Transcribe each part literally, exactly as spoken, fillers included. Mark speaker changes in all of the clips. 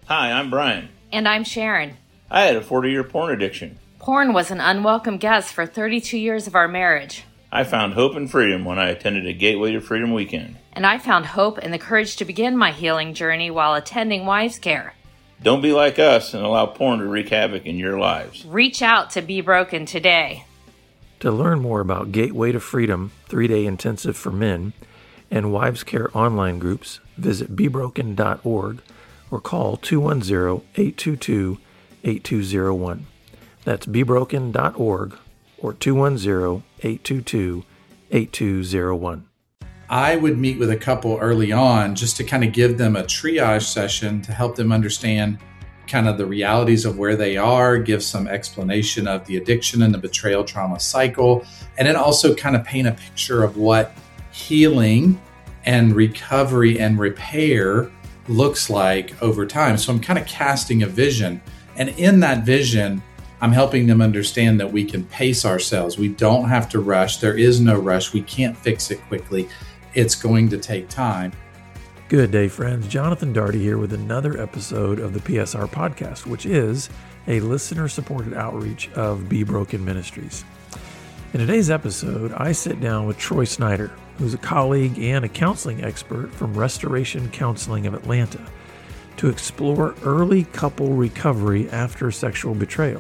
Speaker 1: Hi, I'm Brian.
Speaker 2: And I'm Sharon.
Speaker 1: I had a forty-year porn addiction.
Speaker 2: Porn was an unwelcome guest for thirty-two years of our marriage.
Speaker 1: I found hope and freedom when I attended a Gateway to Freedom weekend.
Speaker 2: And I found hope and the courage to begin my healing journey while attending Wives Care.
Speaker 1: Don't be like us and allow porn to wreak havoc in your lives.
Speaker 2: Reach out to Be Broken today.
Speaker 3: To learn more about Gateway to Freedom, three-day intensive for men, and Wives Care online groups, visit be broken dot org or call two one zero, eight two two, eight two zero one. That's be broken dot org or two one zero, eight two two, eight two zero one.
Speaker 4: I would meet with a couple early on just to kind of give them a triage session to help them understand kind of the realities of where they are, give some explanation of the addiction and the betrayal trauma cycle, and then also kind of paint a picture of what healing and recovery and repair looks like over time. So I'm kind of casting a vision. And in that vision, I'm helping them understand that we can pace ourselves. We don't have to rush. There is no rush. We can't fix it quickly. It's going to take time.
Speaker 3: Good day, friends. Jonathan Daugherty here with another episode of the P S R podcast, which is a listener-supported outreach of Be Broken Ministries. In today's episode, I sit down with Troy Snyder, who's a colleague and a counseling expert from Restoration Counseling of Atlanta, to explore early couple recovery after sexual betrayal.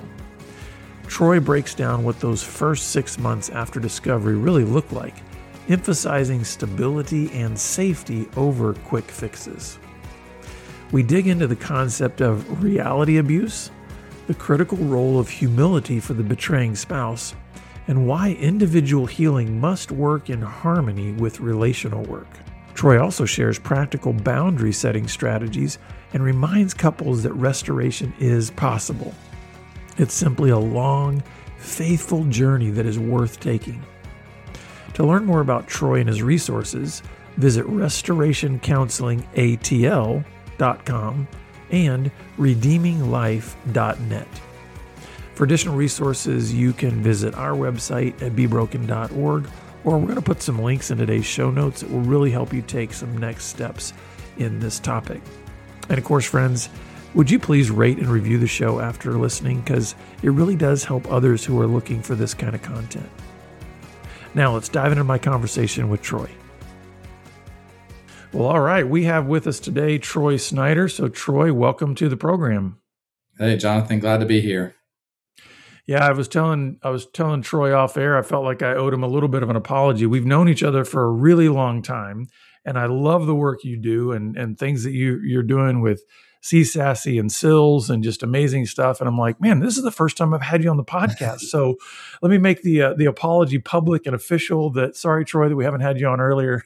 Speaker 3: Troy breaks down what those first six months after discovery really look like, emphasizing stability and safety over quick fixes. We dig into the concept of reality abuse, the critical role of humility for the betraying spouse, and why individual healing must work in harmony with relational work. Troy also shares practical boundary setting strategies and reminds couples that restoration is possible. It's simply a long, faithful journey that is worth taking. To learn more about Troy and his resources, visit restoration counseling a t l dot com and redeeming life dot net. For additional resources, you can visit our website at be broken dot org, or we're going to put some links in today's show notes that will really help you take some next steps in this topic. And of course, friends, would you please rate and review the show after listening, because it really does help others who are looking for this kind of content. Now, let's dive into my conversation with Troy. Well, all right. We have with us today Troy Snyder. So, Troy, welcome to the program.
Speaker 4: Hey, Jonathan, glad to be here.
Speaker 3: Yeah, I was telling I was telling Troy off air, I felt like I owed him a little bit of an apology. We've known each other for a really long time, and I love the work you do and, and things that you, you're doing with C SASSy and S I L S and just amazing stuff. And I'm like, man, this is the first time I've had you on the podcast. So let me make the uh, the apology public and official that, sorry, Troy, that we haven't had you on earlier.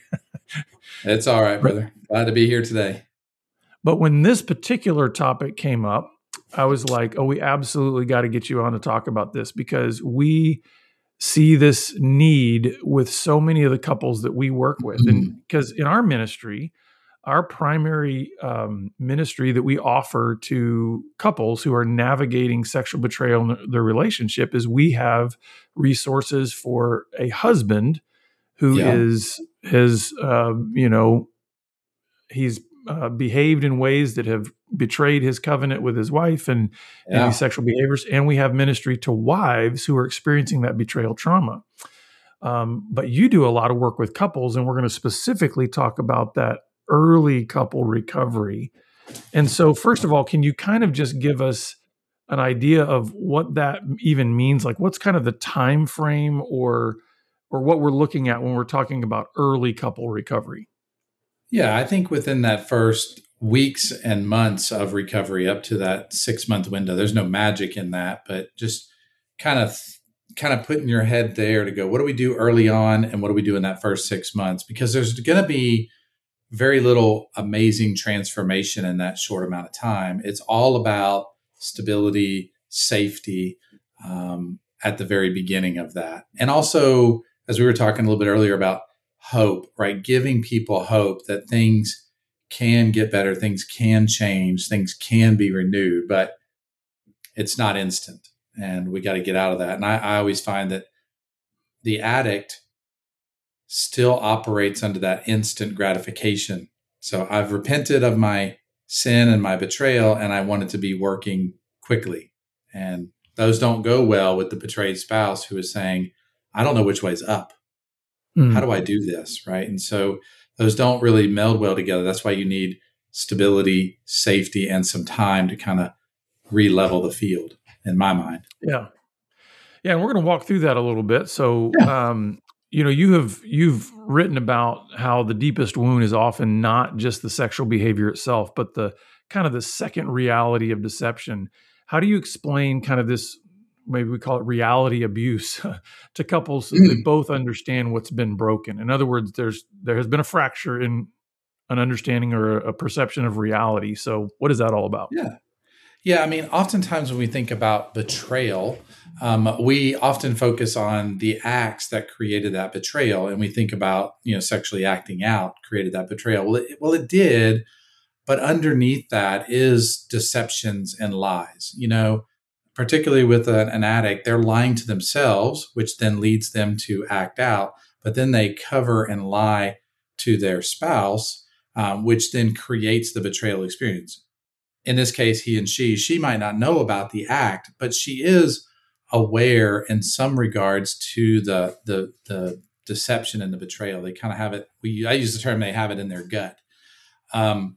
Speaker 4: It's all right, brother. Glad to be here today.
Speaker 3: But when this particular topic came up, I was like, oh, we absolutely got to get you on to talk about this, because we see this need with so many of the couples that we work with. And because in our ministry, our primary um, ministry that we offer to couples who are navigating sexual betrayal in their relationship is we have resources for a husband who
Speaker 4: yeah.
Speaker 3: is, has, uh, you know, he's uh, behaved in ways that have betrayed his covenant with his wife and,
Speaker 4: yeah.
Speaker 3: and these sexual behaviors. And we have ministry to wives who are experiencing that betrayal trauma. Um, but you do a lot of work with couples, and we're going to specifically talk about that early couple recovery. And so, first of all, can you kind of just give us an idea of what that even means? Like, what's kind of the time frame or or what we're looking at when we're talking about early couple recovery?
Speaker 4: Yeah, I think within that first weeks and months of recovery up to that six-month window, there's no magic in that, but just kind of kind of putting your head there to go, what do we do early on and what do we do in that first six months? Because there's going to be very little amazing transformation in that short amount of time. It's all about stability, safety um, at the very beginning of that. And also, as we were talking a little bit earlier about hope, right? Giving people hope that things can get better, things can change, things can be renewed, but it's not instant. And we got to get out of that. And I, I always find that the addict still operates under that instant gratification. So I've repented of my sin and my betrayal, and I want it to be working quickly. And those don't go well with the betrayed spouse who is saying, I don't know which way's up. Mm. How do I do this? Right. And so those don't really meld well together. That's why you need stability, safety, and some time to kind of re-level the field, in my mind.
Speaker 3: Yeah. Yeah. And we're going to walk through that a little bit. So, yeah. um, you know, you have, you've written about how the deepest wound is often not just the sexual behavior itself, but the kind of the second reality of deception. How do you explain kind of this, maybe we call it reality abuse to couples so they both understand what's been broken? In other words, there's, there has been a fracture in an understanding or a perception of reality. So what is that all about?
Speaker 4: Yeah. Yeah. I mean, oftentimes when we think about betrayal, um, we often focus on the acts that created that betrayal. And we think about, you know, sexually acting out created that betrayal. Well, it, well, it did. But underneath that is deceptions and lies. You know, particularly with an, an addict, they're lying to themselves, which then leads them to act out. But then they cover and lie to their spouse, um, which then creates the betrayal experience. In this case, he and she, she might not know about the act, but she is aware in some regards to the the, the deception and the betrayal. They kind of have it. We I use the term they have it in their gut. Um,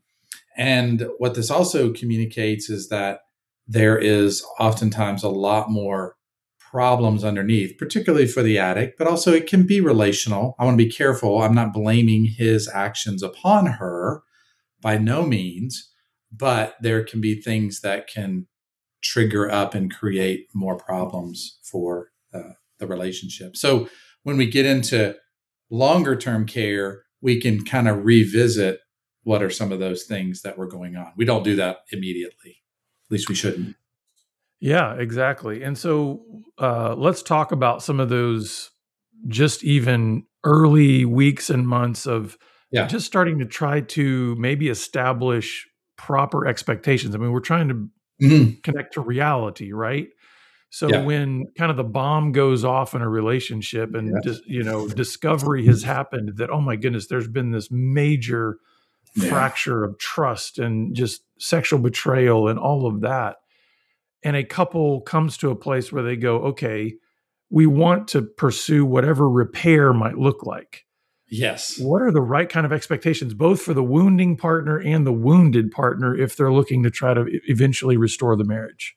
Speaker 4: and what this also communicates is that there is oftentimes a lot more problems underneath, particularly for the addict, but also it can be relational. I want to be careful. I'm not blaming his actions upon her by no means. But there can be things that can trigger up and create more problems for uh, the relationship. So when we get into longer term care, we can kind of revisit what are some of those things that were going on. We don't do that immediately. At least we shouldn't.
Speaker 3: Yeah, exactly. And so uh, let's talk about some of those just even early weeks and months of yeah. just starting to try to maybe establish proper expectations. I mean, we're trying to mm-hmm. connect to reality, right? So yeah. when kind of the bomb goes off in a relationship and, yeah. dis, you know, discovery has happened that, oh my goodness, there's been this major yeah. fracture of trust and just sexual betrayal and all of that. And a couple comes to a place where they go, okay, we want to pursue whatever repair might look like.
Speaker 4: Yes.
Speaker 3: What are the right kind of expectations, both for the wounding partner and the wounded partner, if they're looking to try to eventually restore the marriage?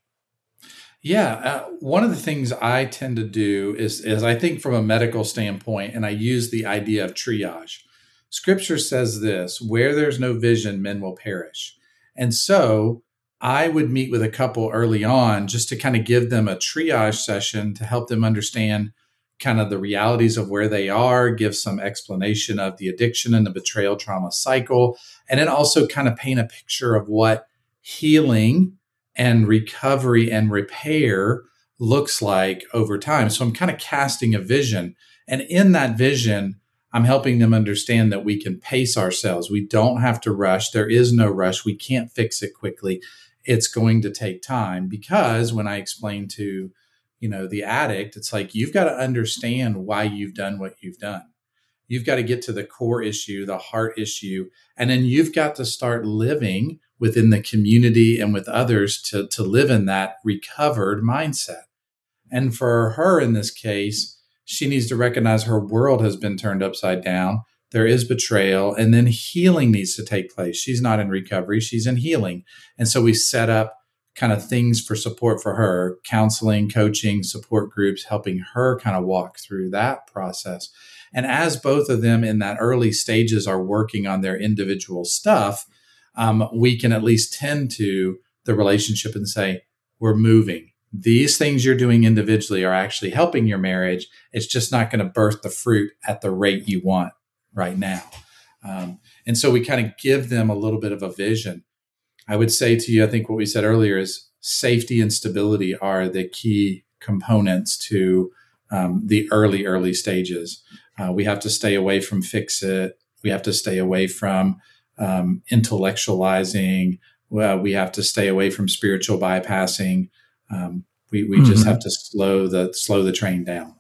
Speaker 4: Yeah. Uh, one of the things I tend to do is, is I think from a medical standpoint, and I use the idea of triage. Scripture says this, where there's no vision, men will perish. And so I would meet with a couple early on just to kind of give them a triage session to help them understand kind of the realities of where they are, give some explanation of the addiction and the betrayal trauma cycle, and then also kind of paint a picture of what healing and recovery and repair looks like over time. So I'm kind of casting a vision. And in that vision, I'm helping them understand that we can pace ourselves. We don't have to rush. There is no rush. We can't fix it quickly. It's going to take time, because when I explain to you know, the addict, it's like, you've got to understand why you've done what you've done. You've got to get to the core issue, the heart issue, and then you've got to start living within the community and with others to, to live in that recovered mindset. And for her in this case, she needs to recognize her world has been turned upside down. There is betrayal, and then healing needs to take place. She's not in recovery, she's in healing. And so we set up kind of things for support for her, counseling, coaching, support groups, helping her kind of walk through that process. And as both of them in that early stages are working on their individual stuff, um, we can at least tend to the relationship and say, we're moving. These things you're doing individually are actually helping your marriage. It's just not going to birth the fruit at the rate you want right now. Um, and so we kind of give them a little bit of a vision. I would say to you, I think what we said earlier is safety and stability are the key components to um, the early, early stages. Uh, we have to stay away from fix it. We have to stay away from um, intellectualizing. Well, we have to stay away from spiritual bypassing. Um, we we mm-hmm. just have to slow the slow the train down.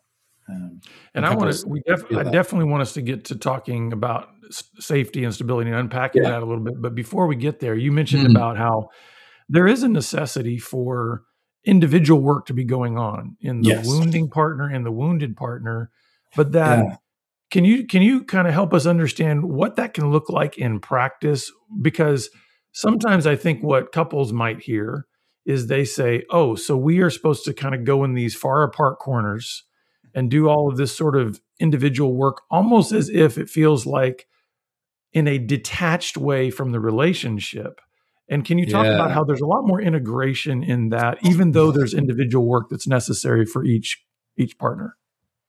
Speaker 4: Um,
Speaker 3: and I want to, we def, I definitely want us to get to talking about s- safety and stability and unpacking
Speaker 4: Yeah.
Speaker 3: that a little bit. But before we get there, you mentioned
Speaker 4: Mm-hmm.
Speaker 3: about how there is a necessity for individual work to be going on in the
Speaker 4: Yes.
Speaker 3: wounding partner and the wounded partner, but that
Speaker 4: Yeah.
Speaker 3: can you can you kind of help us understand what that can look like in practice? Because sometimes I think what couples might hear is they say, "Oh, so we are supposed to kind of go in these far apart corners and do all of this sort of individual work, almost as if it feels like in a detached way from the relationship." And can you talk about
Speaker 4: Yeah.
Speaker 3: how there's a lot more integration in that, even though there's individual work that's necessary for each each partner?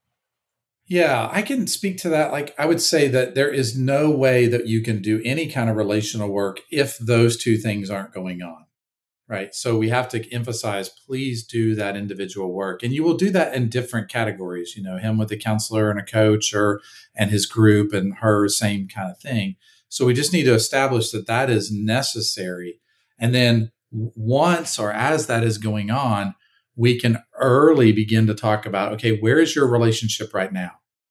Speaker 4: Yeah, I can speak to that. Like, I would say that there is no way that you can do any kind of relational work if those two things aren't going on, right? So we have to emphasize, please do that individual work. And you will do that in different categories, you know, him with a counselor and a coach, or, and his group, and her, same kind of thing. So we just need to establish that that is necessary. And then once or as that is going on, we can early begin to talk about, okay, where is your relationship right now?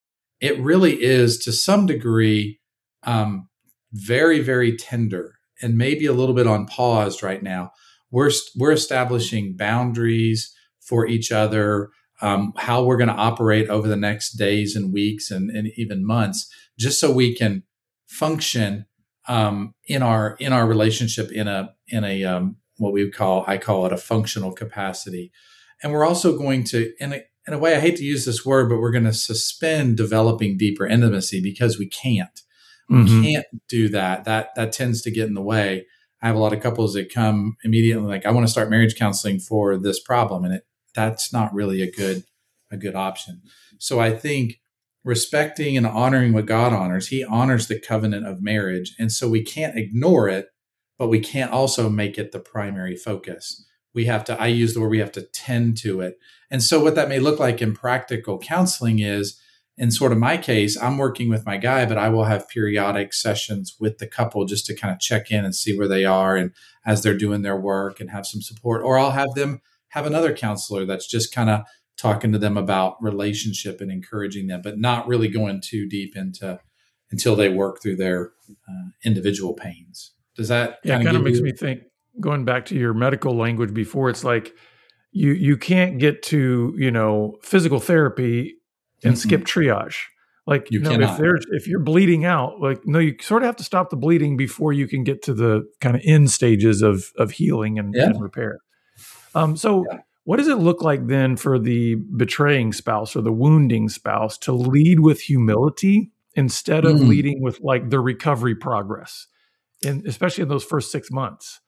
Speaker 4: It really is, to some degree, um, very, very tender and maybe a little bit on pause right now. We're, we're establishing boundaries for each other, um, how we're going to operate over the next days and weeks and, and even months, just so we can function um, in our in our relationship in a in a um, what we would call, I call it a functional capacity. And we're also going to, in a, in a way, I hate to use this word, but we're going to suspend developing deeper intimacy because we can't.
Speaker 3: Mm-hmm.
Speaker 4: We can't do that. That that tends to get in the way. I have a lot of couples that come immediately like, I want to start marriage counseling for this problem, and it that's not really a good a good option. So I think respecting and honoring what God honors, He honors the covenant of marriage, and so we can't ignore it, but we can't also make it the primary focus. We have to, I use the word, we have to tend to it. And so what that may look like in practical counseling is, in sort of my case, I'm working with my guy, but I will have periodic sessions with the couple just to kind of check in and see where they are and as they're doing their work and have some support. Or I'll have them have another counselor that's just kind of talking to them about relationship and encouraging them, but not really going too deep into until they work through their uh, individual pains. Does that
Speaker 3: yeah,
Speaker 4: kind of
Speaker 3: kind of makes
Speaker 4: you-
Speaker 3: me think, going back to your medical language before, it's like you you can't get to, you know, physical therapy and
Speaker 4: Mm-mm.
Speaker 3: skip triage. Like,
Speaker 4: You
Speaker 3: no,
Speaker 4: cannot.
Speaker 3: if there's if you're bleeding out, like, no, you sort of have to stop the bleeding before you can get to the kind of end stages of of healing and,
Speaker 4: Yeah.
Speaker 3: and repair. Um, so
Speaker 4: Yeah.
Speaker 3: what does it look like then for the betraying spouse or the wounding spouse to lead with humility instead of
Speaker 4: Mm.
Speaker 3: leading with like the recovery progress, and especially in those first six months?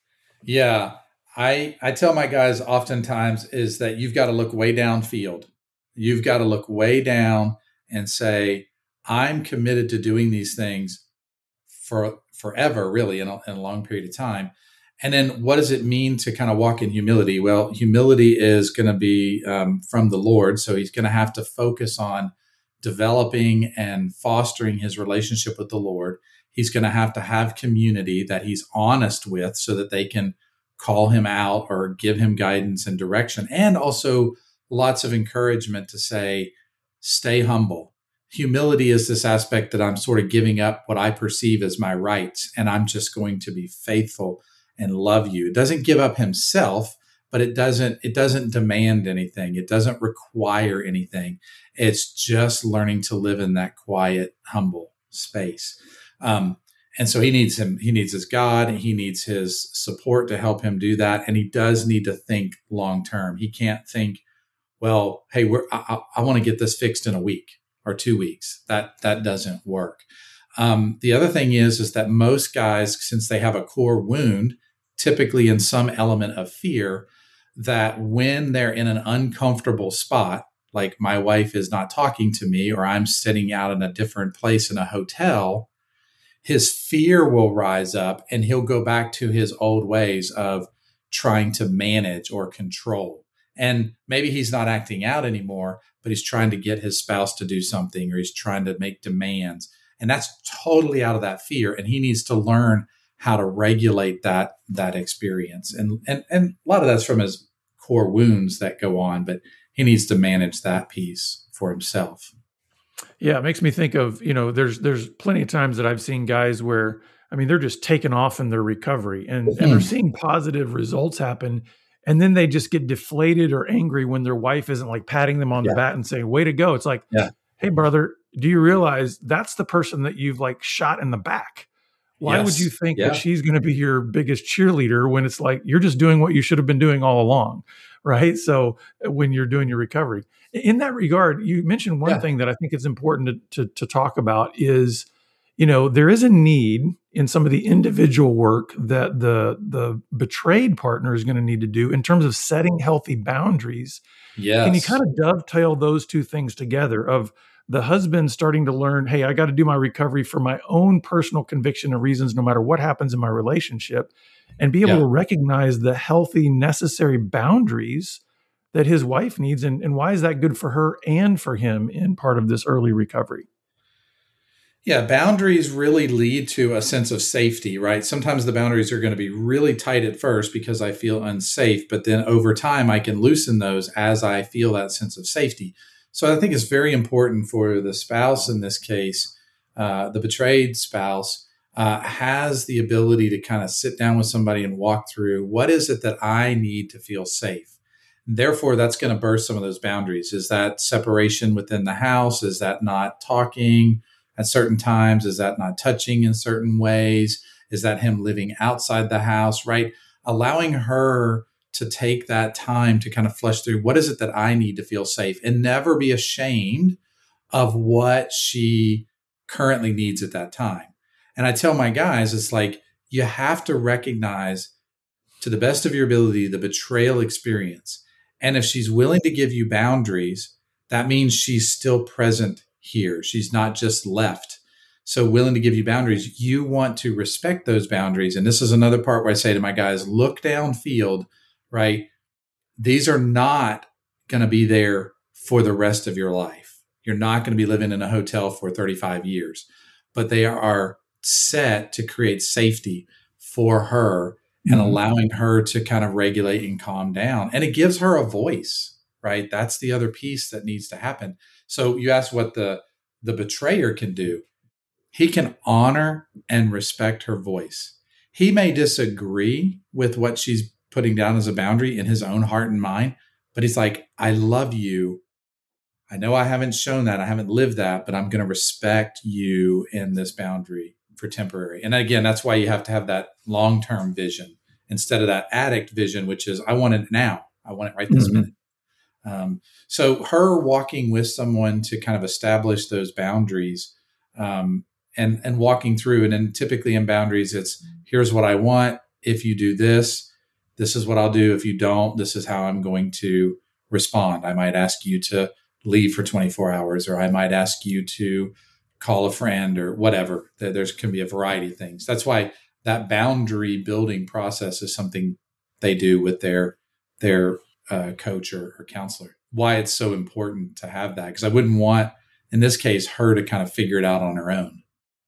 Speaker 4: Yeah. I I tell my guys oftentimes is that you've got to look way downfield. You've got to look way down and say, I'm committed to doing these things for forever, really, in a, in a long period of time. And then what does it mean to kind of walk in humility? Well, humility is going to be um, from the Lord. So he's going to have to focus on developing and fostering his relationship with the Lord. He's going to have to have community that he's honest with so that they can call him out or give him guidance and direction. And also lots of encouragement to say, stay humble. Humility is this aspect that I'm sort of giving up what I perceive as my rights, and I'm just going to be faithful and love you. It doesn't give up himself, but it doesn't, it doesn't demand anything. It doesn't require anything. It's just learning to live in that quiet, humble space. Um, and so he needs him, he needs his God, and he needs his support to help him do that. And he does need to think long-term. He can't think, well, hey, we're, I, I want to get this fixed in a week or two weeks. That, that doesn't work. Um, the other thing is, is that most guys, since they have a core wound, typically in some element of fear, that when they're in an uncomfortable spot, like my wife is not talking to me, or I'm sitting out in a different place in a hotel, his fear will rise up and he'll go back to his old ways of trying to manage or control. And maybe he's not acting out anymore, but he's trying to get his spouse to do something, or he's trying to make demands. And that's totally out of that fear. And he needs to learn how to regulate that, that experience. And, and, and a lot of that's from his core wounds that go on, but he needs to manage that piece for himself.
Speaker 3: Yeah, it makes me think of, you know, there's there's plenty of times that I've seen guys where, I mean, they're just taking off in their recovery and, mm-hmm. and they're seeing positive results happen. And then they just get deflated or angry when their wife isn't like patting them on yeah. the back and saying, way to go. It's like, yeah. hey, brother, do you realize that's the person that you've like shot in the back? Why yes. would you think yeah. that she's going to be your biggest cheerleader when it's like, you're just doing what you should have been doing all along, right? So when you're doing your recovery. In that regard, you mentioned one yeah. thing that I think is important to, to, to talk about is, you know, there is a need in some of the individual work that the the betrayed partner is going to need to do in terms of setting healthy boundaries.
Speaker 4: Yes.
Speaker 3: Can you kind of dovetail those two things together of the husband starting to learn, hey, I got to do my recovery for my own personal conviction and reasons, no matter what happens in my relationship, and be able yeah. to recognize the healthy, necessary boundaries that his wife needs. And, and why is that good for her and for him in part of this early recovery?
Speaker 4: Yeah, boundaries really lead to a sense of safety, right? Sometimes the boundaries are going to be really tight at first because I feel unsafe, but then over time I can loosen those as I feel that sense of safety. So I think it's very important for the spouse in this case, uh, the betrayed spouse, uh, has the ability to kind of sit down with somebody and walk through what is it that I need to feel safe. Therefore, that's going to burst some of those boundaries. Is that separation within the house? Is that not talking at certain times? Is that not touching in certain ways? Is that him living outside the house, right? Allowing her to take that time to kind of flesh through what is it that I need to feel safe and never be ashamed of what she currently needs at that time. And I tell my guys, it's like, you have to recognize to the best of your ability, the betrayal experience. And if she's willing to give you boundaries, that means she's still present here. She's not just left. So willing to give you boundaries, you want to respect those boundaries. And this is another part where I say to my guys, look downfield, right? These are not going to be there for the rest of your life. You're not going to be living in a hotel for thirty-five years, but they are set to create safety for her and mm-hmm. allowing her to kind of regulate and calm down. And it gives her a voice, right? That's the other piece that needs to happen. So you asked what the, the betrayer can do. He can honor and respect her voice. He may disagree with what she's putting down as a boundary in his own heart and mind, but he's like, I love you. I know I haven't shown that. I haven't lived that, but I'm going to respect you in this boundary for temporary. And again, that's why you have to have that long-term vision instead of that addict vision, which is, I want it now. I want it right this mm-hmm. minute. Um, so her walking with someone to kind of establish those boundaries um, and, and walking through, and then typically in boundaries, it's here's what I want. If you do this, this is what I'll do. If you don't, this is how I'm going to respond. I might ask you to leave for twenty-four hours, or I might ask you to call a friend or whatever. There can be a variety of things. That's why that boundary building process is something they do with their, their uh, coach or, or counselor. Why it's so important to have that. Because I wouldn't want, in this case, her to kind of figure it out on her own.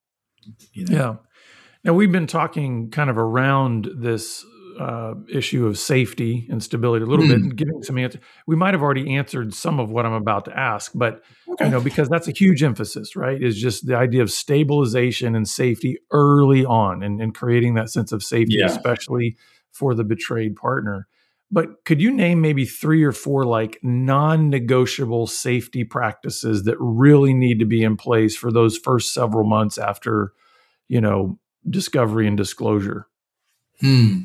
Speaker 4: You know?
Speaker 3: Yeah. Now we've been talking kind of around this uh, issue of safety and stability a little mm. bit and giving some answers. We might have already answered some of what I'm about to ask, but okay. you know, because that's a huge emphasis, right? Is just the idea of stabilization and safety early on and, and creating that sense of safety, yeah. especially for the betrayed partner. But could you name maybe three or four like non-negotiable safety practices that really need to be in place for those first several months after, you know, discovery and disclosure?
Speaker 4: Hmm.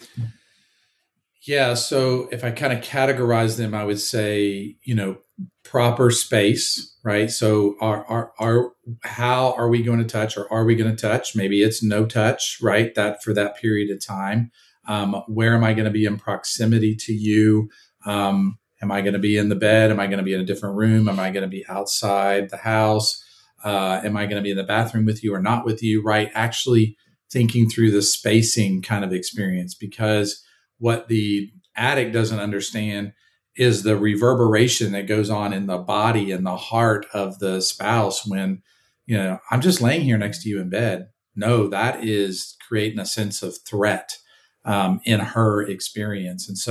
Speaker 4: Yeah. So if I kind of categorize them, I would say, you know, proper space, right? So are, are, are, how are we going to touch, or are we going to touch? Maybe it's no touch, right? That for that period of time. Um, where am I going to be in proximity to you? Um, am I going to be in the bed? Am I going to be in a different room? Am I going to be outside the house? Uh, am I going to be in the bathroom with you or not with you? Right. Actually thinking through the spacing kind of experience, because what the addict doesn't understand is the reverberation that goes on in the body and the heart of the spouse when, you know, I'm just laying here next to you in bed. No, that is creating a sense of threat um, in her experience. And so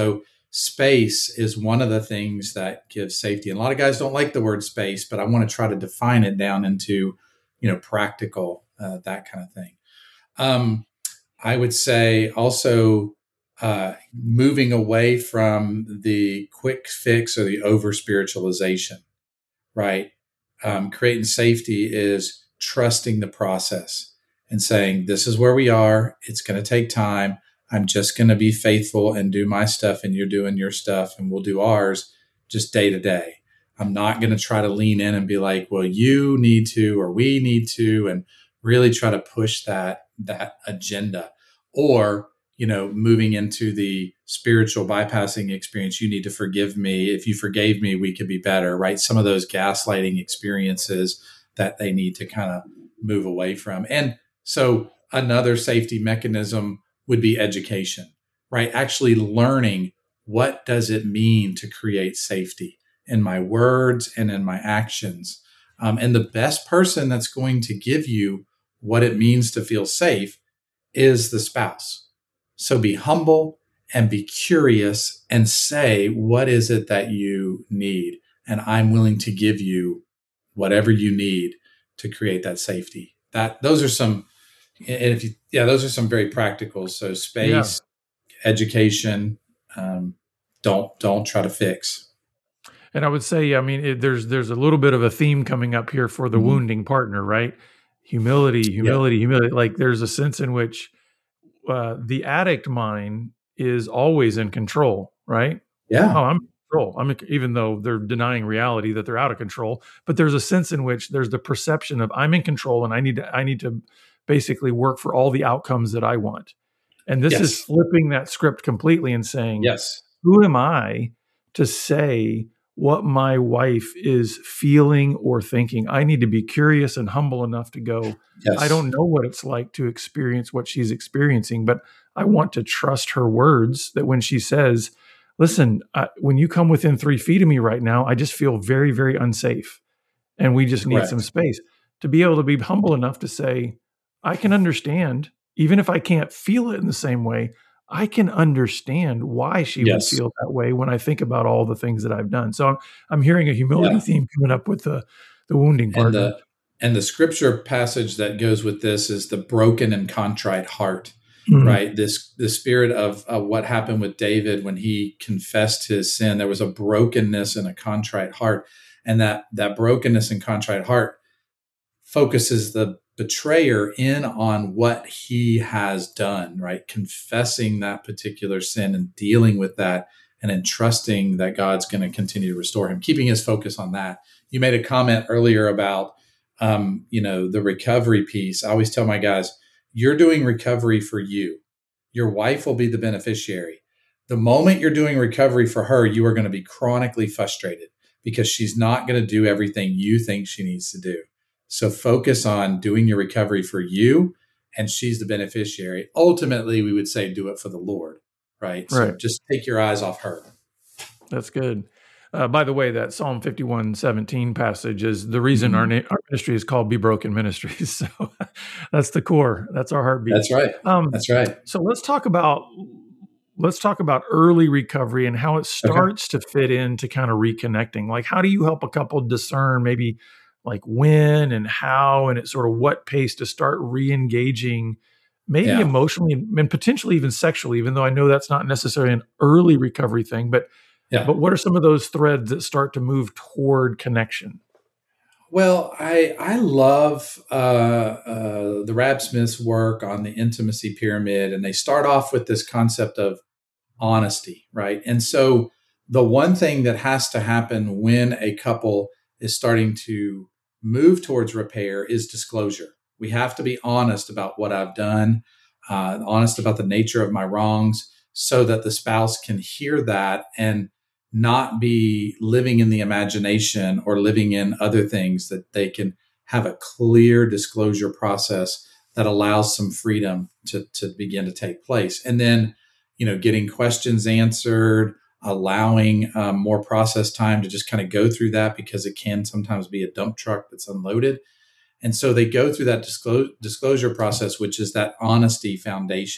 Speaker 4: space is one of the things that gives safety. And a lot of guys don't like the word space, but I want to try to define it down into, you know, practical, uh, that kind of thing. Um, I would say also uh, moving away from the quick fix or the over spiritualization, right? Um, creating safety is trusting the process and saying, this is where we are. It's going to take time. I'm just going to be faithful and do my stuff, and you're doing your stuff, and we'll do ours just day to day. I'm not going to try to lean in and be like, well, you need to, or we need to, and really try to push that, that agenda. Or, you know, moving into the spiritual bypassing experience, you need to forgive me. If you forgave me, we could be better, right? Some of those gaslighting experiences that they need to kind of move away from. And so another safety mechanism would be education, right? Actually learning, what does it mean to create safety in my words and in my actions? Um, and the best person that's going to give you what it means to feel safe is the spouse. So be humble and be curious and say, what is it that you need? And I'm willing to give you whatever you need to create that safety. That those are some, and if you, yeah, those are some very practical. So space, yeah. education, um, don't, don't try to fix.
Speaker 3: And I would say, I mean, it, there's, there's a little bit of a theme coming up here for the mm-hmm. wounding partner, right? Humility, humility, yeah. humility. Like there's a sense in which uh, the addict mind is always in control, right?
Speaker 4: Yeah.
Speaker 3: Oh, I'm in control. I'm in, even though they're denying reality that they're out of control, but there's a sense in which there's the perception of I'm in control and I need to, I need to basically work for all the outcomes that I want. And this yes. is flipping that script completely and saying,
Speaker 4: yes,
Speaker 3: who am I to say what my wife is feeling or thinking? I need to be curious and humble enough to go, yes. I don't know what it's like to experience what she's experiencing, but I want to trust her words that when she says, listen, uh, when you come within three feet of me right now, I just feel very, very unsafe. And we just need
Speaker 4: Correct.
Speaker 3: some space. To be able to be humble enough to say, I can understand, even if I can't feel it in the same way, I can understand why she yes. would feel that way when I think about all the things that I've done. So I'm, I'm hearing a humility yeah. theme coming up with the, the wounding part.
Speaker 4: And the, and the scripture passage that goes with this is the broken and contrite heart, mm-hmm. right? This, the spirit of uh, what happened with David when he confessed his sin. There was a brokenness and a contrite heart. And that, that brokenness and contrite heart focuses the betrayer in on what he has done, right? Confessing that particular sin and dealing with that and entrusting that God's going to continue to restore him, keeping his focus on that. You made a comment earlier about, um, you know, the recovery piece. I always tell my guys, you're doing recovery for you. Your wife will be the beneficiary. The moment you're doing recovery for her, you are going to be chronically frustrated because she's not going to do everything you think she needs to do. So focus on doing your recovery for you, and she's the beneficiary. Ultimately, we would say do it for the Lord, right? So
Speaker 3: right.
Speaker 4: just take your eyes off her.
Speaker 3: That's good. Uh, by the way, that Psalm fifty-one seventeen passage is the reason mm-hmm. our, na- our ministry is called Be Broken Ministries. So that's the core. That's our heartbeat.
Speaker 4: That's right. Um, that's right.
Speaker 3: So let's talk about let's talk about early recovery and how it starts okay. to fit into kind of reconnecting. Like, how do you help a couple discern maybe like when and how, and at sort of what pace to start re-engaging, maybe yeah. emotionally and potentially even sexually, even though I know that's not necessarily an early recovery thing, but, yeah. but what are some of those threads that start to move toward connection?
Speaker 4: Well, I, I love uh, uh, the Rab Smith's work on the intimacy pyramid, and they start off with this concept of honesty, right? And so the one thing that has to happen when a couple is starting to move towards repair is disclosure. We have to be honest about what I've done, uh, honest about the nature of my wrongs, so that the spouse can hear that and not be living in the imagination or living in other things, that they can have a clear disclosure process that allows some freedom to, to begin to take place. And then, you know, getting questions answered, allowing um, more process time to just kind of go through that, because it can sometimes be a dump truck that's unloaded. And so they go through that disclose, disclosure process, which is that honesty foundation.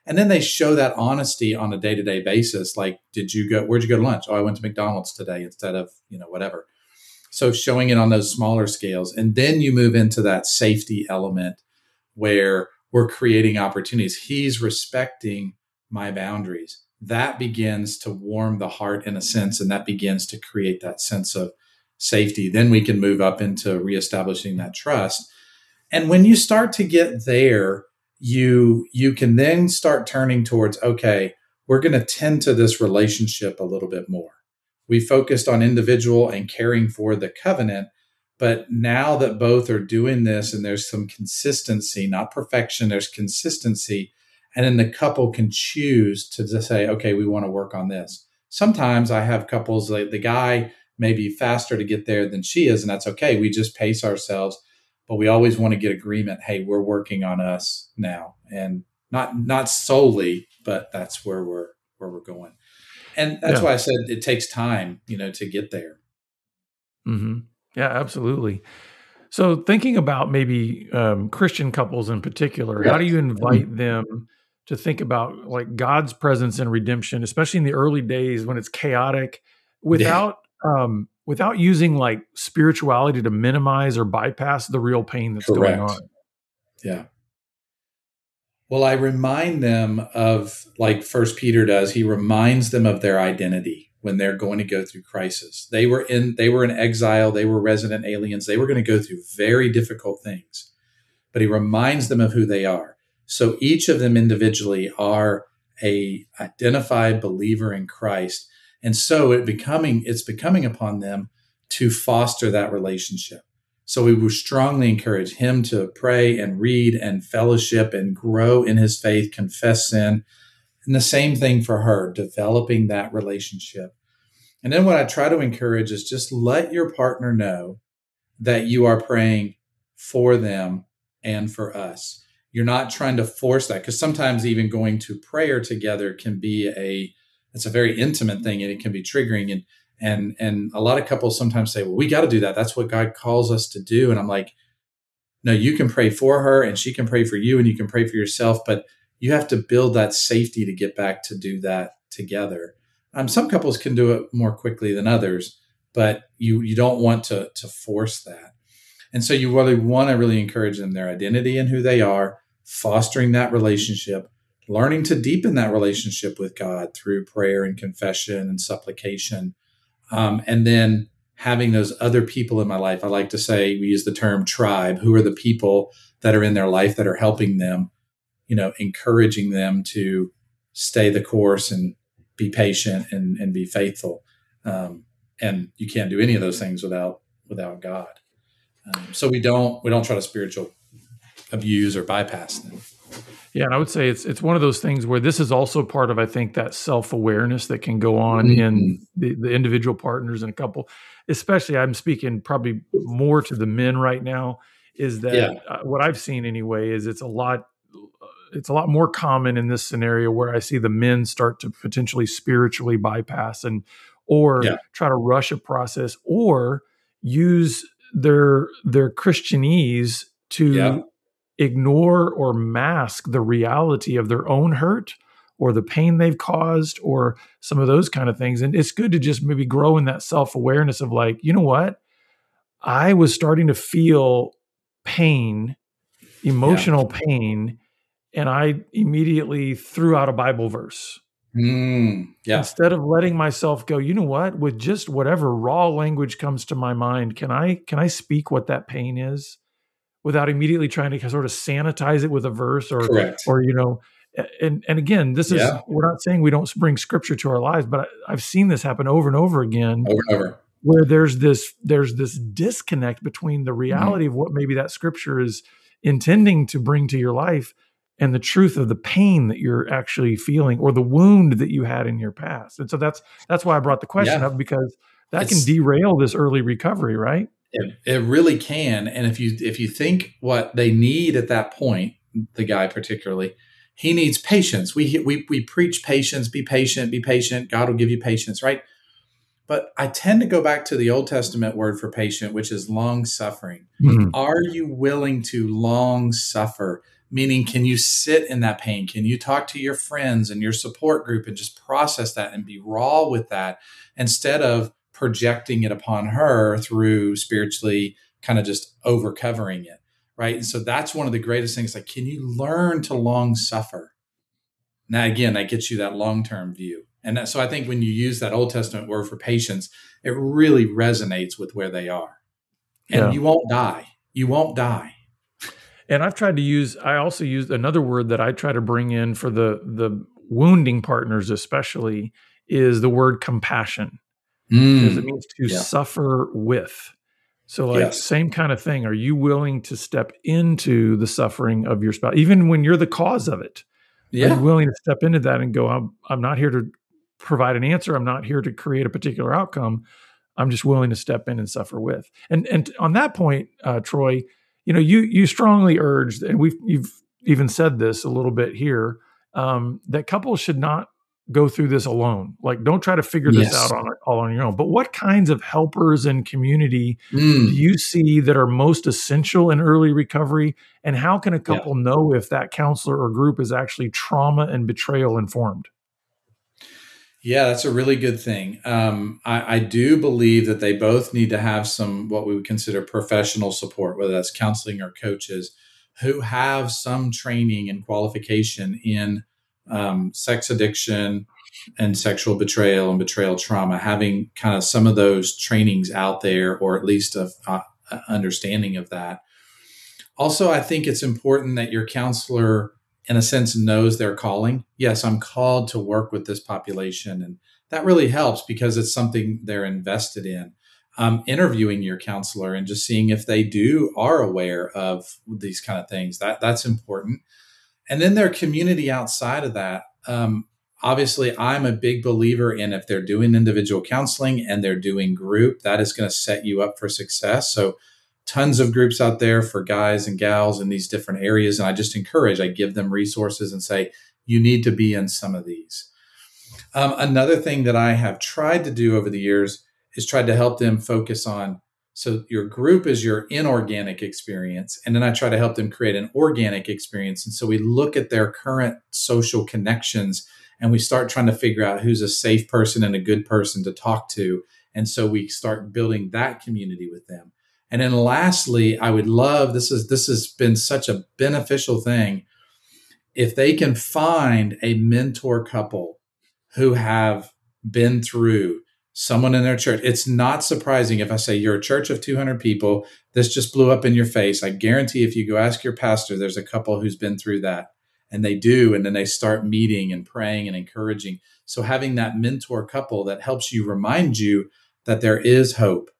Speaker 4: And then they show that honesty on a day-to-day basis. Like, did you go, where'd you go to lunch? Oh, I went to McDonald's today instead of, you know, whatever. So showing it on those smaller scales. And then you move into that safety element where we're creating opportunities. He's respecting my boundaries. That begins to warm the heart in a sense, and that begins to create that sense of safety. Then we can move up into reestablishing that trust. And when you start to get there, you you can then start turning towards, okay, we're going to tend to this relationship a little bit more. We focused on individual and caring for the covenant, but now that both are doing this and there's some consistency, not perfection, there's consistency, and then the couple can choose to just say, okay, we want to work on this. Sometimes I have couples, like the guy may be faster to get there than she is, and that's okay. We just pace ourselves. But we always want to get agreement. Hey, we're working on us now, and not not solely, but that's where we're where we're going. And that's yeah. why I said it takes time, you know, to get there.
Speaker 3: Mm-hmm. Yeah, absolutely. So thinking about maybe um, Christian couples in particular, yeah. how do you invite them to think about like God's presence in redemption, especially in the early days when it's chaotic, without yeah. um, without using like spirituality to minimize or bypass the real pain that's Correct. Going on?
Speaker 4: Yeah. Well, I remind them of, like First Peter does, he reminds them of their identity when they're going to go through crisis. They were in, they were in exile. They were resident aliens. They were going to go through very difficult things, but he reminds them of who they are. So each of them individually are a identified believer in Christ. And so it becoming, it's becoming upon them to foster that relationship. So we would strongly encourage him to pray and read and fellowship and grow in his faith, confess sin. And the same thing for her, developing that relationship. And then what I try to encourage is just let your partner know that you are praying for them and for us. You're not trying to force that, because sometimes even going to prayer together can be a, it's a very intimate thing, and it can be triggering. And And and a lot of couples sometimes say, well, we got to do that. That's what God calls us to do. And I'm like, no, you can pray for her and she can pray for you and you can pray for yourself, but you have to build that safety to get back to do that together. Um, some couples can do it more quickly than others, but you you don't want to, to force that. And so you really want to really encourage them, their identity and who they are, fostering that relationship, learning to deepen that relationship with God through prayer and confession and supplication. Um, and then having those other people in my life. I like to say, we use the term tribe. Who are the people that are in their life that are helping them, you know, encouraging them to stay the course and be patient and, and be faithful. Um, and you can't do any of those things without, without God. Um, so we don't, we don't try to spiritual abuse or bypass them.
Speaker 3: Yeah, and I would say it's it's one of those things where this is also part of, I think, that self-awareness that can go on mm-hmm. in the, the individual partners in a couple. Especially, I'm speaking probably more to the men right now, is that yeah. uh, what I've seen anyway is it's a lot it's a lot more common in this scenario where I see the men start to potentially spiritually bypass and or yeah. try to rush a process or use their their Christianese to yeah. ignore or mask the reality of their own hurt or the pain they've caused or some of those kind of things. And it's good to just maybe grow in that self-awareness of like, you know what? I was starting to feel pain, emotional yeah. pain, and I immediately threw out a Bible verse.
Speaker 4: Mm, yeah.
Speaker 3: Instead of letting myself go, you know what? With just whatever raw language comes to my mind, can I can I speak what that pain is? Without immediately trying to sort of sanitize it with a verse or,
Speaker 4: Correct.
Speaker 3: or, you know, and, and again, this is, yeah. we're not saying we don't bring scripture to our lives, but I, I've seen this happen over and over again,
Speaker 4: over and over,
Speaker 3: where there's this, there's this disconnect between the reality mm-hmm. of what maybe that scripture is intending to bring to your life and the truth of the pain that you're actually feeling or the wound that you had in your past. And so that's, that's why I brought the question yeah. up, because that it's, can derail this early recovery, right?
Speaker 4: It, it really can. And if you if you think what they need at that point, the guy particularly, he needs patience. We we we preach patience, be patient, be patient. God will give you patience, right? But I tend to go back to the Old Testament word for patient, which is long suffering. Mm-hmm. Are you willing to long suffer? meaning can you sit in that pain? Can you talk to your friends and your support group and just process that and be raw with that instead of projecting it upon her through spiritually kind of just over covering it, right? And so that's one of the greatest things. Like, can you learn to long suffer? Now, again, that gets you that long-term view. And that, so I think when you use that Old Testament word for patience, it really resonates with where they are. And
Speaker 3: Yeah.
Speaker 4: you won't die. You won't die.
Speaker 3: And I've tried to use, I also used another word that I try to bring in for the, the wounding partners, especially, is the word compassion.
Speaker 4: Mm.
Speaker 3: Because it means to
Speaker 4: Yeah.
Speaker 3: suffer with. So like
Speaker 4: Yes.
Speaker 3: same kind of thing. Are you willing to step into the suffering of your spouse, even when you're the cause of it?
Speaker 4: Yeah.
Speaker 3: Are you willing to step into that and go, I'm, I'm not here to provide an answer. I'm not here to create a particular outcome. I'm just willing to step in and suffer with. And and on that point, uh, Troy, you know, you you strongly urged, and we've you've even said this a little bit here, um, that couples should not go through this alone. Like, don't try to figure this
Speaker 4: Yes.
Speaker 3: out on all on your own. But what kinds of helpers and community
Speaker 4: Mm.
Speaker 3: do you see that are most essential in early recovery? And how can a couple know if that counselor or group is actually trauma and betrayal informed?
Speaker 4: Yeah, that's a really good thing. Um, I, I do believe that they both need to have some what we would consider professional support, whether that's counseling or coaches who have some training and qualification in um, sex addiction and sexual betrayal and betrayal trauma, having kind of some of those trainings out there, or at least a, a understanding of that. Also, I think it's important that your counselor, in a sense, knows their calling. Yes, I'm called to work with this population. And that really helps because it's something they're invested in. Um, interviewing your counselor and just seeing if they do are aware of these kind of things. That that's important. And then their community outside of that. Um, obviously, I'm a big believer in if they're doing individual counseling and they're doing group, that is going to set you up for success. So tons of groups out there for guys and gals in these different areas. And I just encourage, I give them resources and say, you need to be in some of these. Um, another thing that I have tried to do over the years is tried to help them focus on, so your group is your inorganic experience. And then I try to help them create an organic experience. And so we look at their current social connections and we start trying to figure out who's a safe person and a good person to talk to. And so we start building that community with them. And then lastly, I would love, this is, this has been such a beneficial thing. If they can find a mentor couple who have been through someone in their church, it's not surprising if I say you're a church of two hundred people, this just blew up in your face. I guarantee if you go ask your pastor, there's a couple who's been through that, and they do. And then they start meeting and praying and encouraging. So having that mentor couple that helps you, remind you that there is hope.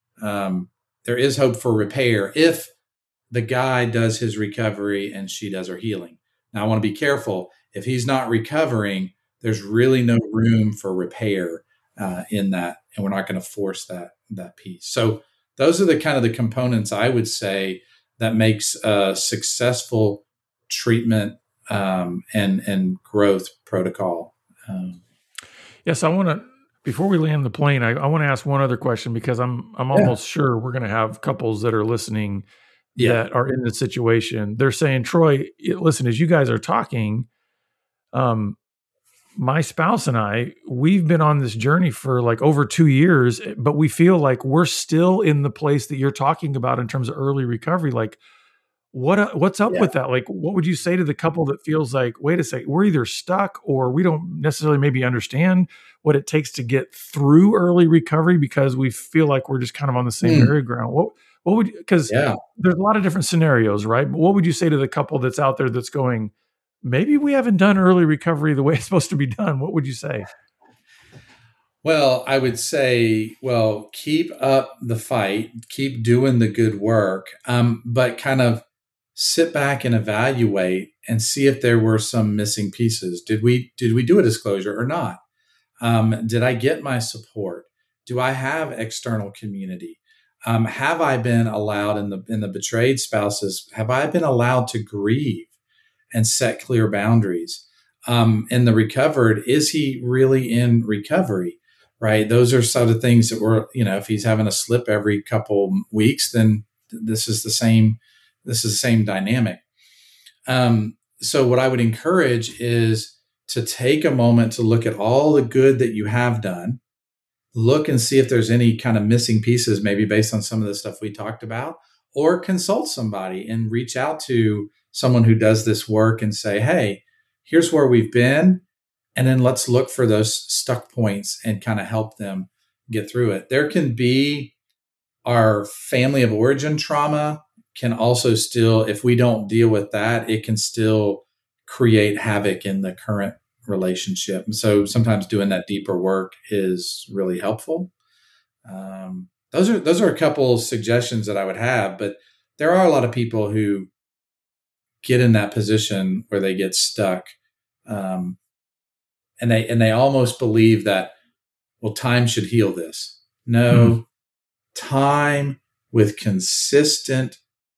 Speaker 4: Um, There is hope for repair if the guy does his recovery and she does her healing. Now, I want to be careful. If he's not recovering, there's really no room for repair uh, in that, and we're not going to force that that piece. So those are the kind of the components I would say that makes a successful treatment um, and and growth protocol. Um,
Speaker 3: Yes, I want to. Before we land the plane, I, I want to ask one other question because I'm I'm almost yeah. sure we're going to have couples that are listening yeah. that are in this situation. They're saying, Troy, listen, as you guys are talking, um, my spouse and I, we've been on this journey for like over two years, but we feel like we're still in the place that you're talking about in terms of early recovery. Like, what what's up yeah. with that? Like, what would you say to the couple that feels like, wait a second, we're either stuck or we don't necessarily maybe understand what it takes to get through early recovery because we feel like we're just kind of on the same mm. merry ground. What what would, because yeah. there's a lot of different scenarios, right? But what would you say to the couple that's out there that's going, maybe we haven't done early recovery the way it's supposed to be done? What would you say?
Speaker 4: Well, I would say, well, keep up the fight, keep doing the good work, um, but kind of sit back and evaluate and see if there were some missing pieces. Did we did we do a disclosure or not? Um, did I get my support? Do I have external community? Um, have I been allowed in the in the betrayed spouses? Have I been allowed to grieve and set clear boundaries? Um, in the recovered, is he really in recovery? Right? Those are sort of things that were, you know, if he's having a slip every couple weeks, then this is the same. This is the same dynamic. Um, so what I would encourage is to take a moment to look at all the good that you have done, look and see if there's any kind of missing pieces, maybe based on some of the stuff we talked about, or consult somebody and reach out to someone who does this work and say, hey, here's where we've been. And then let's look for those stuck points and kind of help them get through it. There can be our family of origin trauma can also still, if we don't deal with that, it can still create havoc in the current relationship. And so sometimes doing that deeper work is really helpful. Um, those are those are a couple suggestions that I would have, but there are a lot of people who get in that position where they get stuck, um, and they and they almost believe that, well, time should heal this. No, mm-hmm. Time with consistent,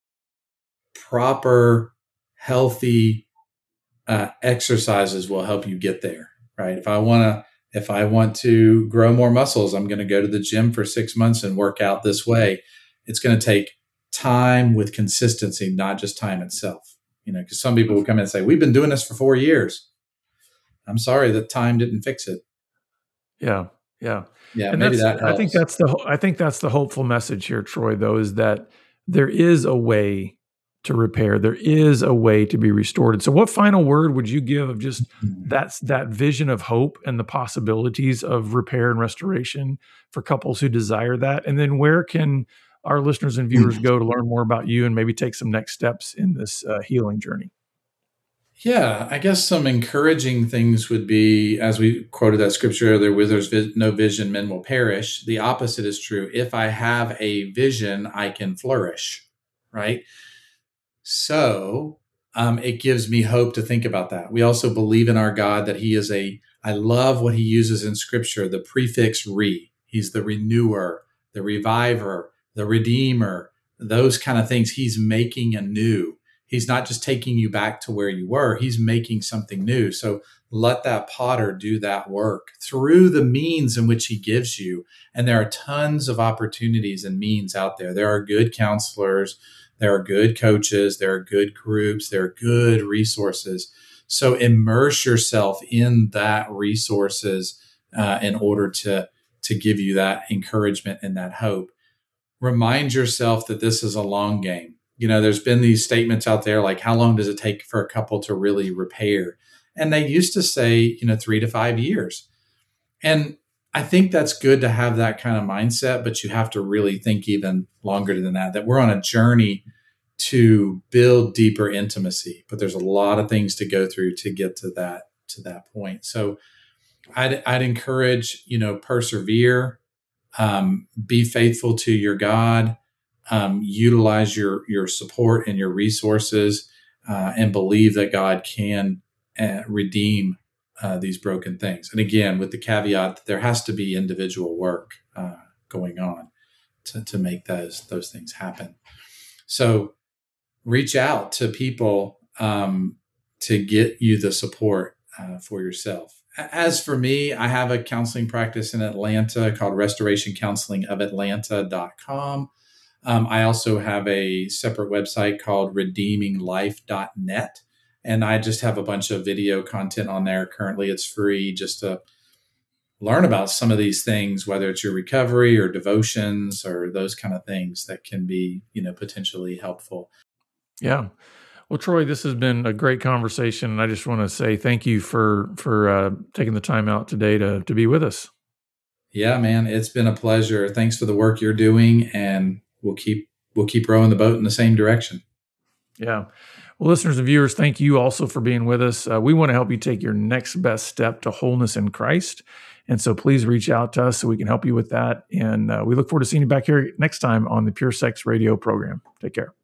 Speaker 4: proper, healthy uh, exercises will help you get there. Right? If I want to. If I want to grow more muscles, I'm going to go to the gym for six months and work out this way. It's going to take time with consistency, not just time itself. You know, because some people will come in and say, we've been doing this for four years. I'm sorry that time didn't fix it.
Speaker 3: Yeah. Yeah.
Speaker 4: Yeah.
Speaker 3: And
Speaker 4: maybe that helps.
Speaker 3: I think that's the, I think that's the hopeful message here, Troy, though, is that there is a way to repair. There is a way to be restored. And so what final word would you give of just that's that vision of hope and the possibilities of repair and restoration for couples who desire that? And then where can our listeners and viewers go to learn more about you and maybe take some next steps in this uh, healing journey?
Speaker 4: Yeah, I guess some encouraging things would be, as we quoted that scripture earlier, where there's vis- no vision, men will perish. The opposite is true. If I have a vision, I can flourish, right? So um, it gives me hope to think about that. We also believe in our God that he is a, I love what he uses in scripture, the prefix re. He's the renewer, the reviver, the redeemer, those kind of things. He's making anew. He's not just taking you back to where you were. He's making something new. So let that potter do that work through the means in which he gives you. And there are tons of opportunities and means out there. There are good counselors. There are good coaches, there are good groups, there are good resources. So immerse yourself in that resources uh, in order to, to give you that encouragement and that hope. Remind yourself that this is a long game. You know, there's been these statements out there like, how long does it take for a couple to really repair? And they used to say, you know, three to five years. And I think that's good to have that kind of mindset, but you have to really think even longer than that, that we're on a journey to build deeper intimacy, but there's a lot of things to go through to get to that, to that point. So I'd, I'd encourage, you know, persevere, um, be faithful to your God, um, utilize your, your support and your resources, uh, and believe that God can uh, redeem uh, these broken things. And again, with the caveat that there has to be individual work uh, going on to, to make those, those things happen. So reach out to people um, to get you the support uh, for yourself. As for me, I have a counseling practice in Atlanta called restoration counseling of atlanta dot com. Um, I also have a separate website called redeeming life dot net. And I just have a bunch of video content on there. Currently, it's free just to learn about some of these things, whether it's your recovery or devotions or those kind of things that can be, you know, potentially helpful.
Speaker 3: Yeah. Well, Troy, this has been a great conversation. And I just want to say thank you for, for uh, taking the time out today to, to be with us.
Speaker 4: Yeah, man, it's been a pleasure. Thanks for the work you're doing. And we'll keep, we'll keep rowing the boat in the same direction.
Speaker 3: Yeah. Well, listeners and viewers, thank you also for being with us. Uh, we want to help you take your next best step to wholeness in Christ. And so please reach out to us so we can help you with that. And uh, we look forward to seeing you back here next time on the Pure Sex Radio program. Take care.